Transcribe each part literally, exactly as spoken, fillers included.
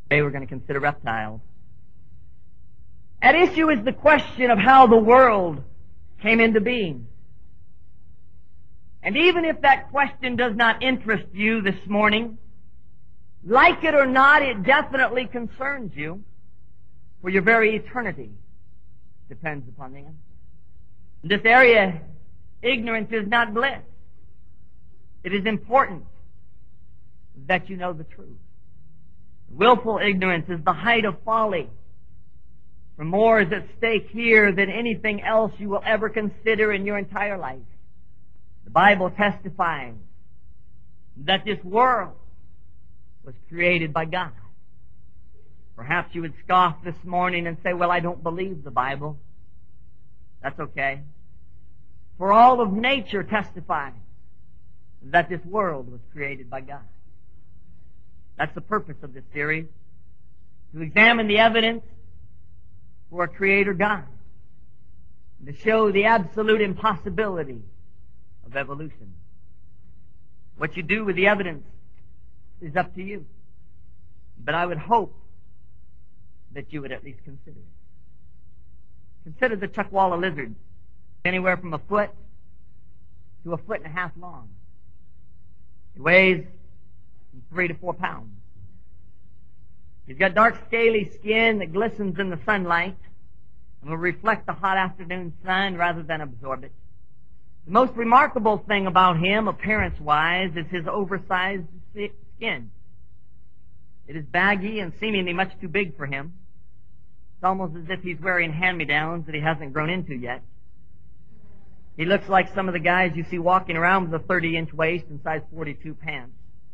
Today we're going to consider reptiles. At issue is the question of how the world came into being. And even if that question does not interest you this morning, like it or not, it definitely concerns you, for your very eternity depends upon the answer. In this area, ignorance is not bliss. It is important that you know the truth. Willful ignorance is the height of folly. For more is at stake here than anything else you will ever consider in your entire life. The Bible testifies that this world was created by God. Perhaps you would scoff this morning and say, well, I don't believe the Bible. That's okay. For all of nature testifies that this world was created by God. That's the purpose of this series, to examine the evidence for a Creator God, and to show the absolute impossibility of evolution. What you do with the evidence is up to you. But I would hope that you would at least consider it. Consider the Chuckwalla lizard, anywhere from a foot to a foot and a half long. It weighs from three to four pounds. He's got dark scaly skin that glistens in the sunlight and will reflect the hot afternoon sun rather than absorb it. The most remarkable thing about him, appearance-wise, is his oversized skin. It is baggy and seemingly much too big for him. It's almost as if he's wearing hand-me-downs that he hasn't grown into yet. He looks like some of the guys you see walking around with a thirty-inch waist and size forty-two pants.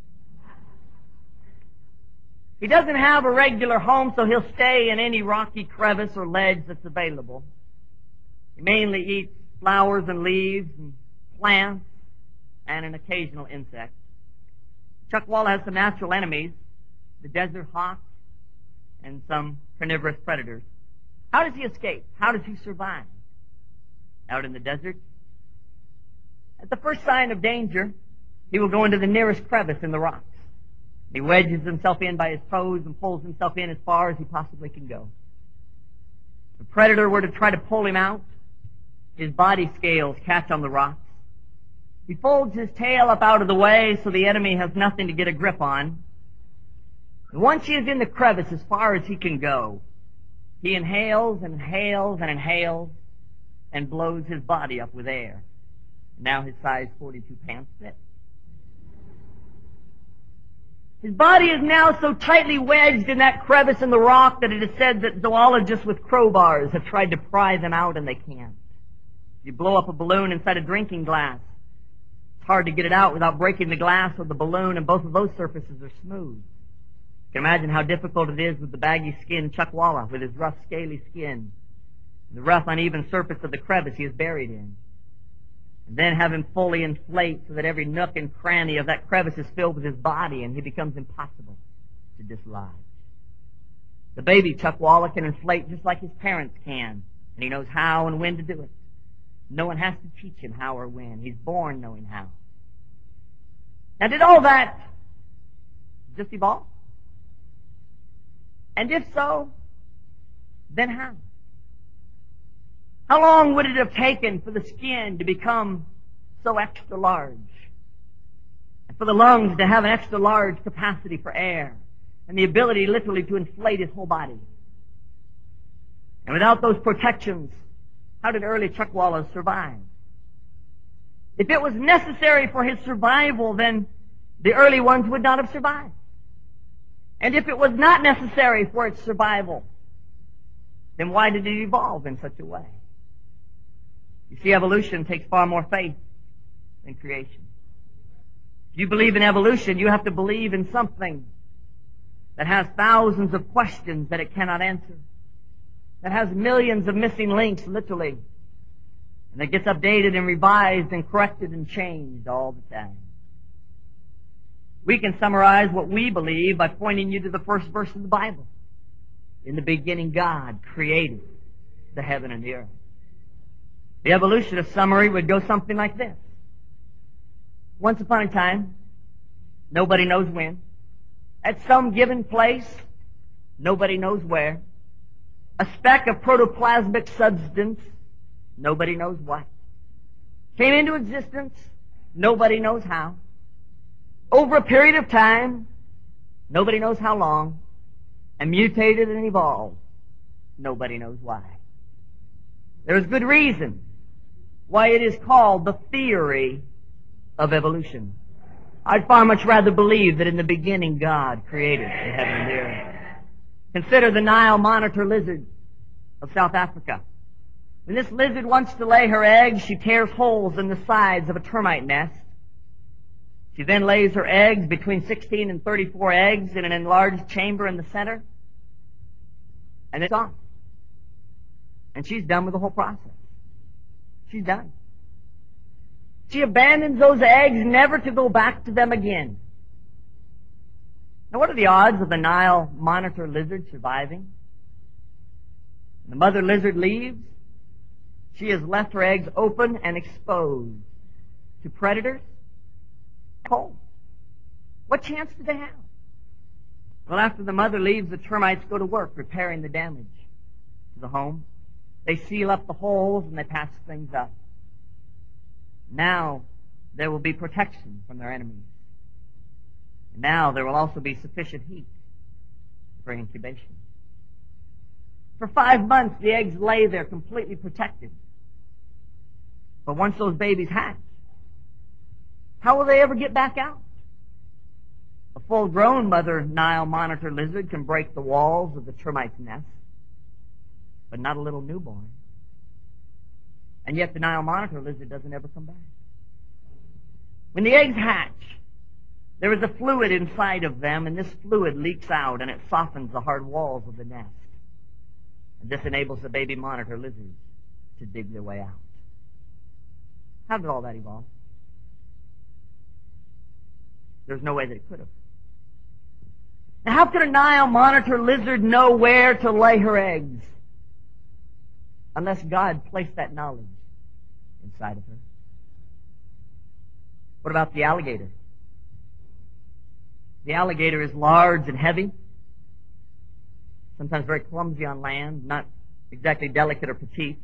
He doesn't have a regular home, so he'll stay in any rocky crevice or ledge that's available. He mainly eats flowers and leaves and plants and an occasional insect. Chuckwalla has some natural enemies, the desert hawk and some carnivorous predators. How does he escape? How does he survive? Out in the desert, at the first sign of danger, he will go into the nearest crevice in the rocks. He wedges himself in by his toes and pulls himself in as far as he possibly can go. If a predator were to try to pull him out, his body scales catch on the rocks. He folds his tail up out of the way so the enemy has nothing to get a grip on. And once he is in the crevice as far as he can go, he inhales and inhales and inhales and blows his body up with air. Now his size forty-two pants fit. His body is now so tightly wedged in that crevice in the rock that it is said that zoologists with crowbars have tried to pry them out and they can't. You blow up a balloon inside a drinking glass. It's hard to get it out without breaking the glass or the balloon, and both of those surfaces are smooth. You can imagine how difficult it is with the baggy skinned Chuckwalla, with his rough, scaly skin, and the rough, uneven surface of the crevice he is buried in. And then have him fully inflate so that every nook and cranny of that crevice is filled with his body, and he becomes impossible to dislodge. The baby Chuckwalla can inflate just like his parents can, and he knows how and when to do it. No one has to teach him how or when. He's born knowing how. Now, did all that just evolve? And if so, then how? How long would it have taken for the skin to become so extra large? And for the lungs to have an extra large capacity for air and the ability literally to inflate his whole body? And without those protections, how did early Chuckwallas survive? If it was necessary for his survival, then the early ones would not have survived. And if it was not necessary for its survival, then why did it evolve in such a way? You see, evolution takes far more faith than creation. If you believe in evolution, you have to believe in something that has thousands of questions that it cannot answer, that has millions of missing links, literally, and that gets updated and revised and corrected and changed all the time. We can summarize what we believe by pointing you to the first verse of the Bible. In the beginning, God created the heaven and the earth. The evolutionist summary would go something like this. Once upon a time, nobody knows when, at some given place, Nobody knows where. A speck of protoplasmic substance. Nobody knows what. Came into existence. Nobody knows how. Over a period of time. Nobody knows how long. And mutated and evolved. Nobody knows why. There is good reason why it is called the theory of evolution. I'd far much rather believe that in the beginning God created the heaven and the earth. Consider the Nile monitor lizard of South Africa. When this lizard wants to lay her eggs, she tears holes in the sides of a termite nest. She then lays her eggs, between sixteen and thirty-four eggs, in an enlarged chamber in the center. And it's on. And she's done with the whole process. She's done. She abandons those eggs, never to go back to them again. Now, what are the odds of the Nile monitor lizard surviving? When the mother lizard leaves, she has left her eggs open and exposed to predators. Cold. What chance do they have? Well, after the mother leaves, the termites go to work repairing the damage to the home. They seal up the holes and they patch things up. Now there will be protection from their enemies. And now there will also be sufficient heat for incubation. For five months, the eggs lay there completely protected. But once those babies hatch, how will they ever get back out? A full-grown mother Nile monitor lizard can break the walls of the termite's nest, but not a little newborn. And yet the Nile monitor lizard doesn't ever come back. When the eggs hatch, there is a fluid inside of them, and this fluid leaks out, and it softens the hard walls of the nest. And this enables the baby monitor lizards to dig their way out. How did all that evolve? There's no way that it could have. Now, how could a Nile monitor lizard know where to lay her eggs unless God placed that knowledge inside of her? What about the alligator? The alligator is large and heavy, sometimes very clumsy on land, not exactly delicate or petite.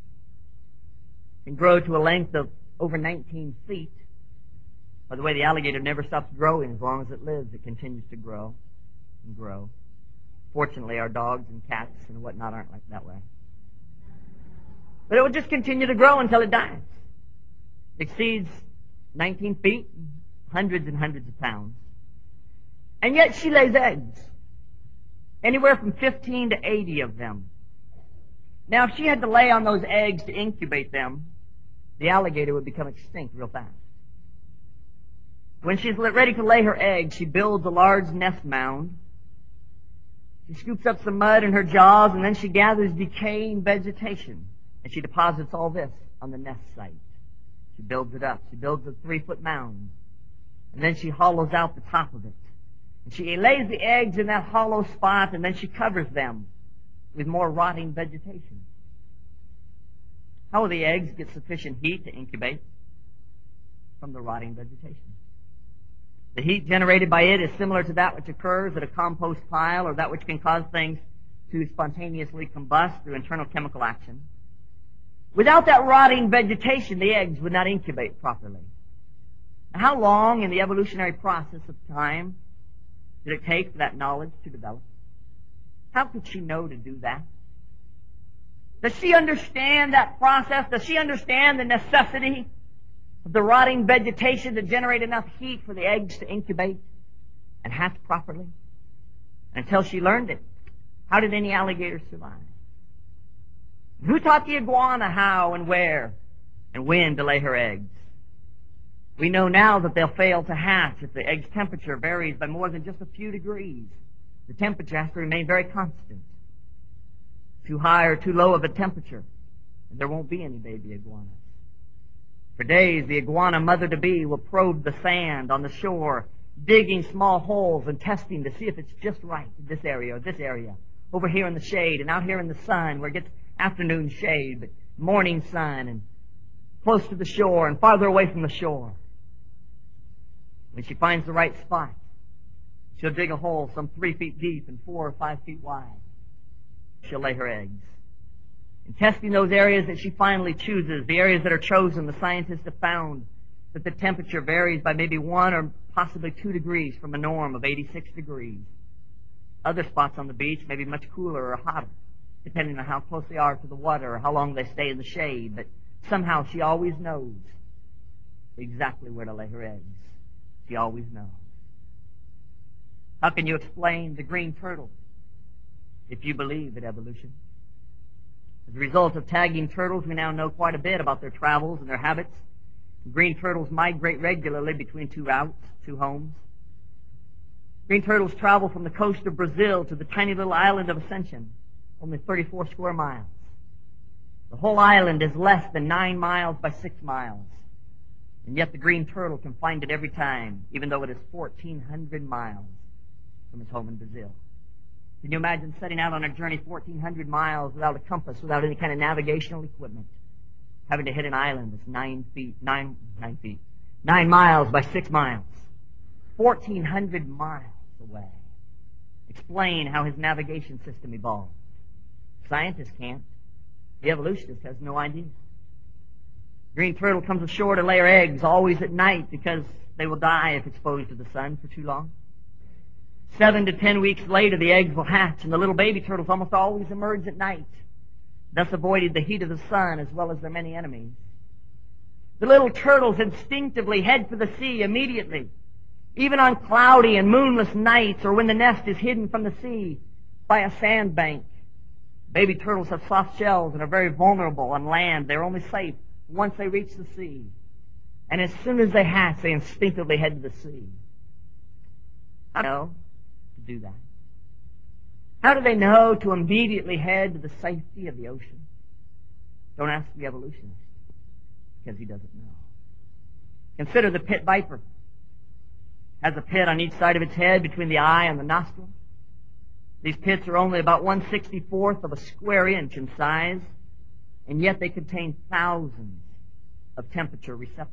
Can grow to a length of over nineteen feet. By the way, the alligator never stops growing. As long as it lives, it continues to grow and grow. Fortunately, our dogs and cats and whatnot aren't like that way. But it will just continue to grow until it dies. It exceeds nineteen feet, hundreds and hundreds of pounds. And yet she lays eggs. Anywhere from fifteen to eighty of them. Now, if she had to lay on those eggs to incubate them, the alligator would become extinct real fast. When she's ready to lay her eggs, she builds a large nest mound. She scoops up some mud in her jaws, and then she gathers decaying vegetation, and she deposits all this on the nest site. She builds it up. She builds a three-foot mound, and then she hollows out the top of it. And she lays the eggs in that hollow spot, and then she covers them with more rotting vegetation. How will the eggs get sufficient heat to incubate? From the rotting vegetation. The heat generated by it is similar to that which occurs at a compost pile, or that which can cause things to spontaneously combust through internal chemical action. Without that rotting vegetation, the eggs would not incubate properly. Now, how long in the evolutionary process of time did it take for that knowledge to develop? How could she know to do that? Does she understand that process? Does she understand the necessity of the rotting vegetation to generate enough heat for the eggs to incubate and hatch properly? Until she learned it, how did any alligator survive? Who taught the iguana how and where and when to lay her eggs? We know now that they'll fail to hatch if the egg's temperature varies by more than just a few degrees. The temperature has to remain very constant. Too high or too low of a temperature, and there won't be any baby iguanas. For days, the iguana mother-to-be will probe the sand on the shore, digging small holes and testing to see if it's just right in this area or this area, over here in the shade and out here in the sun where it gets afternoon shade, but morning sun, and close to the shore and farther away from the shore. When she finds the right spot, She'll dig a hole some three feet deep and four or five feet wide. She'll lay her eggs. In testing those areas that she finally chooses, the areas that are chosen, the scientists have found that the temperature varies by maybe one or possibly two degrees from a norm of eighty-six degrees. Other spots on the beach may be much cooler or hotter, depending on how close they are to the water or how long they stay in the shade. But somehow she always knows exactly where to lay her eggs. She always knows. How can you explain the green turtle if you believe in evolution? As a result of tagging turtles, we now know quite a bit about their travels and their habits. Green turtles migrate regularly between two routes, two homes. Green turtles travel from the coast of Brazil to the tiny little island of Ascension, only thirty-four square miles. The whole island is less than nine miles by six miles. And yet the green turtle can find it every time, even though it is fourteen hundred miles from its home in Brazil. Can you imagine setting out on a journey fourteen hundred miles without a compass, without any kind of navigational equipment, having to hit an island that's nine feet, nine, nine feet, nine miles by six miles, fourteen hundred miles away? Explain how his navigation system evolved. Scientists can't. The evolutionist has no idea. Green turtle comes ashore to lay her eggs, always at night, because they will die if exposed to the sun for too long. Seven to ten weeks later, the eggs will hatch, and the little baby turtles almost always emerge at night, thus avoiding the heat of the sun as well as their many enemies. The little turtles instinctively head for the sea immediately, even on cloudy and moonless nights or when the nest is hidden from the sea by a sandbank. Baby turtles have soft shells and are very vulnerable on land. They're only safe once they reach the sea. And as soon as they hatch, they instinctively head to the sea. How do they know to do that? How do they know to immediately head to the safety of the ocean? Don't ask the evolutionist, because he doesn't know. Consider the pit viper. Has a pit on each side of its head between the eye and the nostril. These pits are only about one sixty-fourth of a square inch in size, and yet they contain thousands of temperature receptors.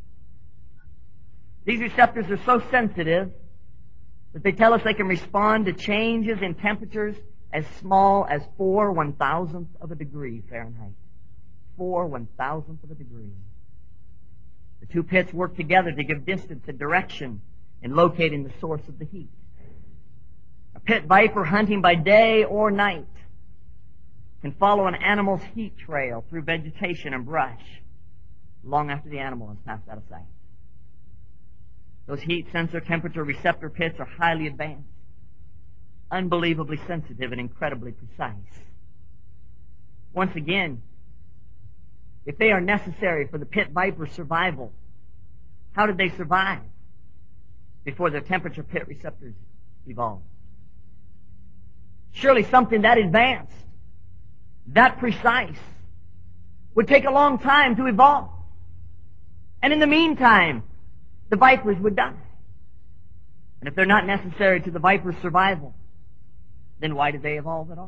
These receptors are so sensitive that they tell us they can respond to changes in temperatures as small as four one-thousandth of a degree Fahrenheit. Four one-thousandth of a degree. The two pits work together to give distance and direction in locating the source of the heat. A pit viper hunting by day or night can follow an animal's heat trail through vegetation and brush long after the animal has passed out of sight. Those heat sensor temperature receptor pits are highly advanced, unbelievably sensitive, and incredibly precise. Once again, if they are necessary for the pit viper's survival, how did they survive before their temperature pit receptors evolved? Surely something that advanced, that precise, would take a long time to evolve. And in the meantime, the vipers would die. And if they're not necessary to the viper's survival, then why did they evolve at all?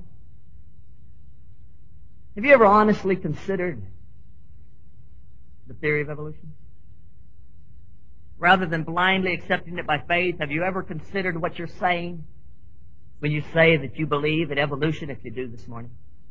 Have you ever honestly considered the theory of evolution? Rather than blindly accepting it by faith, have you ever considered what you're saying when you say that you believe in evolution, if you do this morning?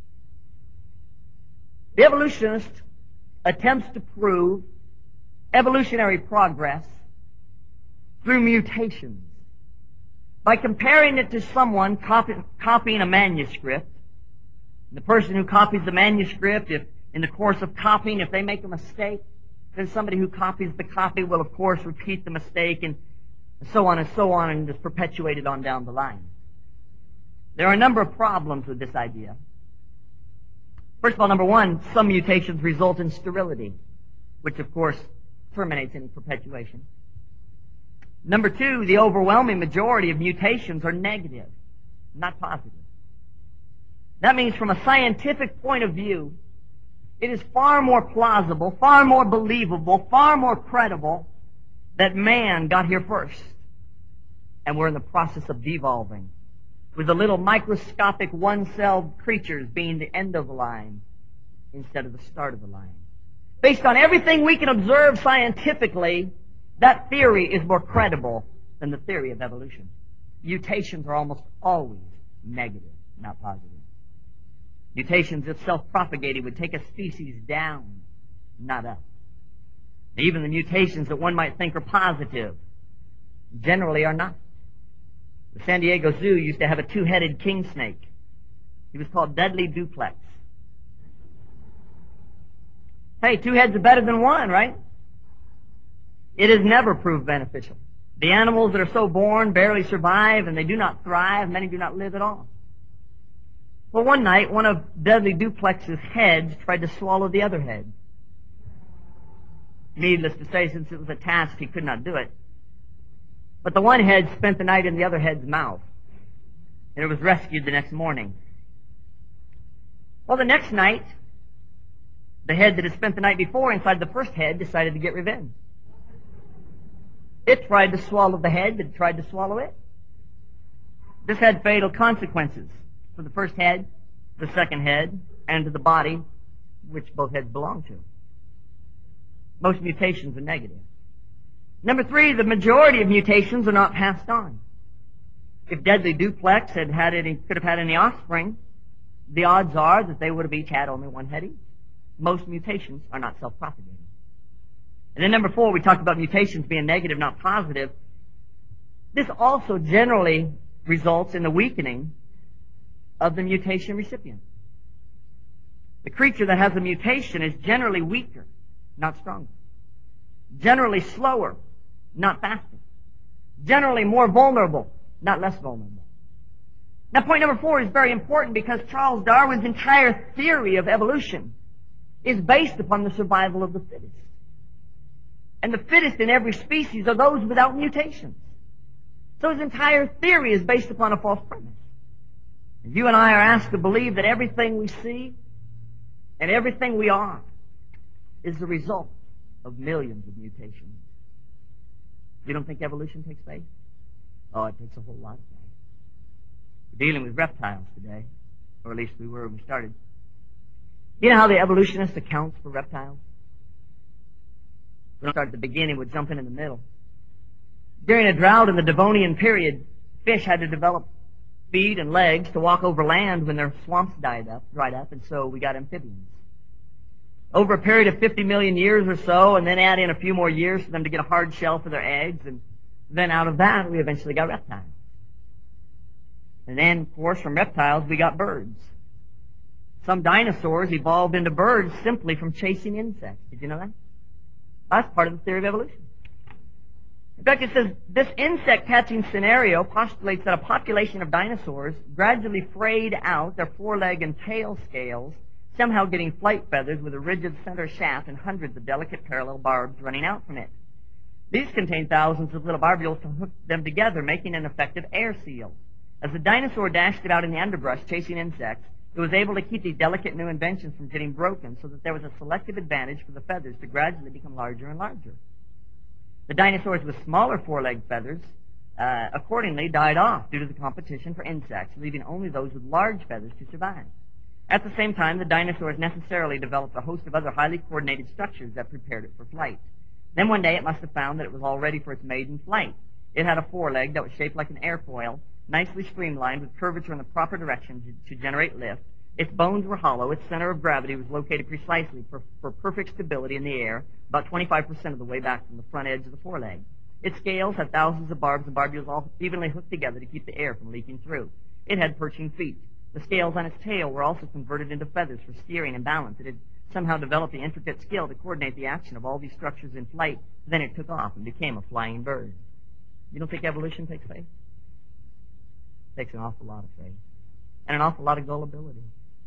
The evolutionist attempts to prove evolutionary progress through mutations by comparing it to someone copy, copying a manuscript. The person who copies the manuscript, if in the course of copying, if they make a mistake, then somebody who copies the copy will, of course, repeat the mistake, and so on and so on, and just perpetuate it on down the line. There are a number of problems with this idea. First of all, number one, some mutations result in sterility, which, of course, terminates any perpetuation. Number two, the overwhelming majority of mutations are negative, not positive. That means from a scientific point of view, it is far more plausible, far more believable, far more credible that man got here first. And we're in the process of devolving, with the little microscopic one-celled creatures being the end of the line instead of the start of the line. Based on everything we can observe scientifically, that theory is more credible than the theory of evolution. mutations are almost always negative, not positive. Mutations, if self-propagated, would take a species down, not up. Even the mutations that one might think are positive generally are not. The San Diego Zoo used to have a two-headed king snake. He was called Dudley Duplex. Hey, two heads are better than one, right? It has never proved beneficial. The animals that are so born barely survive, and they do not thrive. Many do not live at all. Well, one night, one of Dudley Duplex's heads tried to swallow the other head. Needless to say, since it was a task, he could not do it. But the one head spent the night in the other head's mouth, and it was rescued the next morning. Well, the next night, the head that had spent the night before inside the first head decided to get revenge. It tried to swallow the head that tried to swallow it. This had fatal consequences for the first head, the second head, and to the body which both heads belong to. Most mutations are negative. Number three, the majority of mutations are not passed on. If Dudley Duplex had had any, could have had any offspring, the odds are that they would have each had only one head each. Most mutations are not self-propagating. And then number four, we talked about mutations being negative, not positive. This also generally results in the weakening of the mutation recipient. The creature that has a mutation is generally weaker, not stronger. Generally slower, not faster. Generally more vulnerable, not less vulnerable. Now, point number four is very important because Charles Darwin's entire theory of evolution is based upon the survival of the fittest. And the fittest in every species are those without mutations. So his entire theory is based upon a false premise. And you and I are asked to believe that everything we see and everything we are is the result of millions of mutations. You don't think evolution takes place? Oh, it takes a whole lot of place. We're dealing with reptiles today, or at least we were when we started. You know how the evolutionist accounts for reptiles? We don't start at the beginning, we'll jump in in the middle. During a drought in the Devonian period, fish had to develop feet and legs to walk over land when their swamps died up, dried up, and so we got amphibians. Over a period of fifty million years or so, and then add in a few more years for them to get a hard shell for their eggs, and then out of that, we eventually got reptiles. And then, of course, from reptiles, we got birds. Some dinosaurs evolved into birds simply from chasing insects. Did you know that? That's part of the theory of evolution. In fact, it says this insect-catching scenario postulates that a population of dinosaurs gradually frayed out their foreleg and tail scales, somehow getting flight feathers with a rigid center shaft and hundreds of delicate parallel barbs running out from it. These contain thousands of little barbules to hook them together, making an effective air seal. As the dinosaur dashed about in the underbrush chasing insects, it was able to keep these delicate new inventions from getting broken so that there was a selective advantage for the feathers to gradually become larger and larger. The dinosaurs with smaller foreleg feathers uh, accordingly died off due to the competition for insects, leaving only those with large feathers to survive. At the same time, the dinosaurs necessarily developed a host of other highly coordinated structures that prepared it for flight. Then one day it must have found that it was all ready for its maiden flight. It had a foreleg that was shaped like an airfoil, nicely streamlined with curvature in the proper direction to, to generate lift. Its bones were hollow. Its center of gravity was located precisely for, for perfect stability in the air, about twenty-five percent of the way back from the front edge of the foreleg. Its scales had thousands of barbs and barbules all evenly hooked together to keep the air from leaking through. It had perching feet. The scales on its tail were also converted into feathers for steering and balance. It had somehow developed the intricate skill to coordinate the action of all these structures in flight. Then it took off and became a flying bird. You don't think evolution takes faith? It takes an awful lot of faith. And an awful lot of gullibility.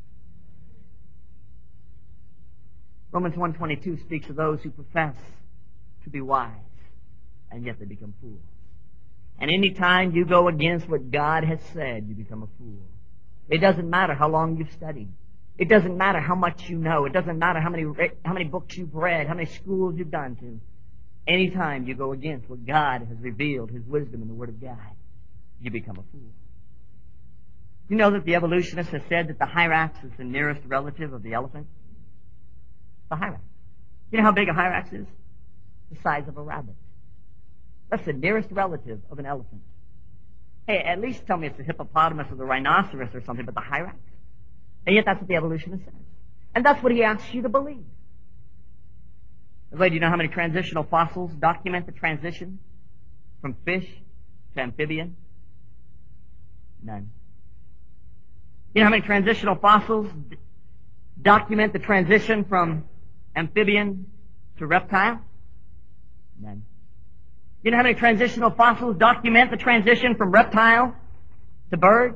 Romans one twenty-two speaks of those who profess to be wise, and yet they become fools. And any time you go against what God has said, you become a fool. It doesn't matter how long you've studied. It doesn't matter how much you know. It doesn't matter how many how many books you've read, how many schools you've gone to. Any time you go against what God has revealed, His wisdom in the Word of God, you become a fool. You know that the evolutionist has said that the hyrax is the nearest relative of the elephant? The hyrax. You know how big a hyrax is? The size of a rabbit. That's the nearest relative of an elephant. Hey, at least tell me it's the hippopotamus or the rhinoceros or something, but the hyrax. And yet that's what the evolutionist says. And that's what he asks you to believe. By the way, do you know how many transitional fossils document the transition from fish to amphibian? None. You know how many transitional fossils d- document the transition from amphibian to reptile? None. You know how many transitional fossils document the transition from reptile to bird?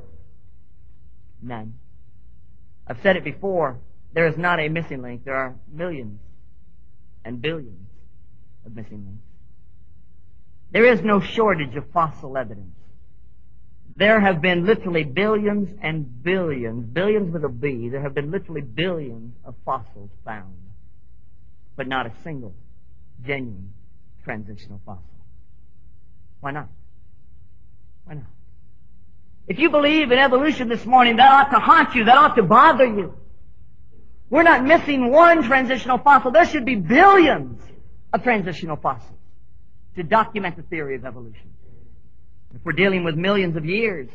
None. I've said it before, there is not a missing link. There are millions and billions of missing links. There is no shortage of fossil evidence. There have been literally billions and billions, billions with a B, there have been literally billions of fossils found, but not a single genuine transitional fossil. Why not? Why not? If you believe in evolution this morning, that ought to haunt you, that ought to bother you. We're not missing one transitional fossil. There should be billions of transitional fossils to document the theory of evolution. If we're dealing with millions of years,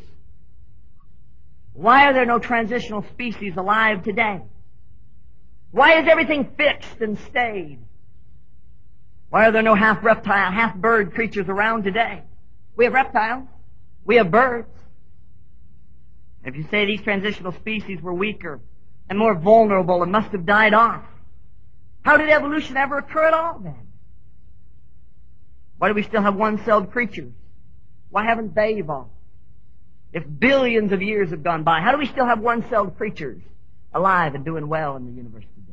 why are there no transitional species alive today? Why is everything fixed and stayed? Why are there no half reptile, half bird creatures around today? We have reptiles. We have birds. If you say these transitional species were weaker and more vulnerable and must have died off, how did evolution ever occur at all then? Why do we still have one-celled creatures? Why haven't they evolved? If billions of years have gone by, how do we still have one-celled creatures alive and doing well in the universe today?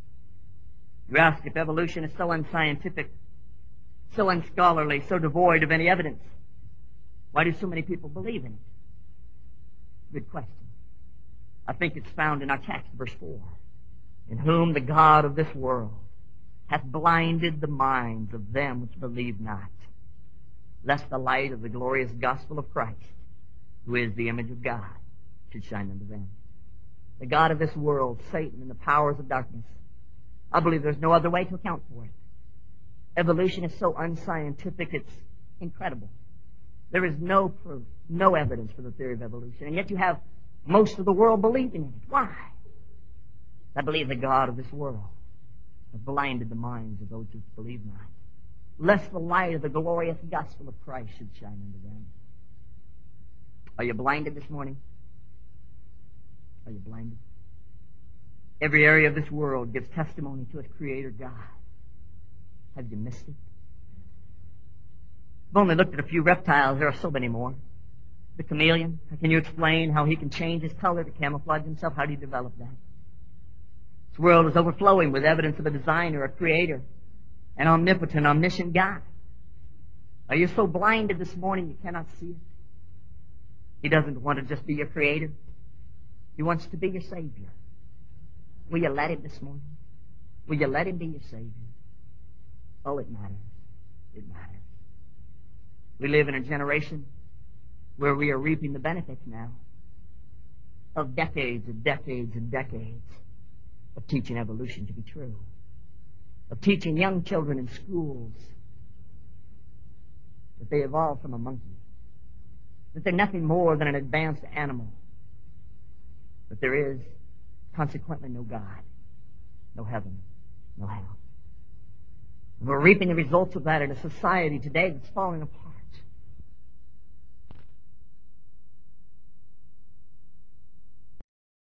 You ask if evolution is so unscientific, so unscholarly, so devoid of any evidence. Why do so many people believe in it? Good question. I think it's found in our text, verse four. In whom the God of this world hath blinded the minds of them which believe not, lest the light of the glorious gospel of Christ, who is the image of God, should shine unto them. The God of this world, Satan, and the powers of darkness, I believe there's no other way to account for it. Evolution is so unscientific, it's incredible. There is no proof, no evidence for the theory of evolution, and yet you have most of the world believing in it. Why? I believe the God of this world has blinded the minds of those who believe not, lest the light of the glorious gospel of Christ should shine unto them. Are you blinded this morning? Are you blinded? Every area of this world gives testimony to its Creator God. Have you missed it? I've only looked at a few reptiles. There are so many more. The chameleon. Can you explain how he can change his color to camouflage himself? How do you develop that? This world is overflowing with evidence of a designer, a creator, an omnipotent, omniscient God. Are you so blinded this morning you cannot see it? He doesn't want to just be your creator. He wants to be your Savior. Will you let him this morning? Will you let him be your Savior? Oh, it matters. It matters. We live in a generation where we are reaping the benefits now of decades and decades and decades of teaching evolution to be true, of teaching young children in schools that they evolved from a monkey, that they're nothing more than an advanced animal, that there is consequently no God, no heaven, no hell. And we're reaping the results of that in a society today that's falling apart.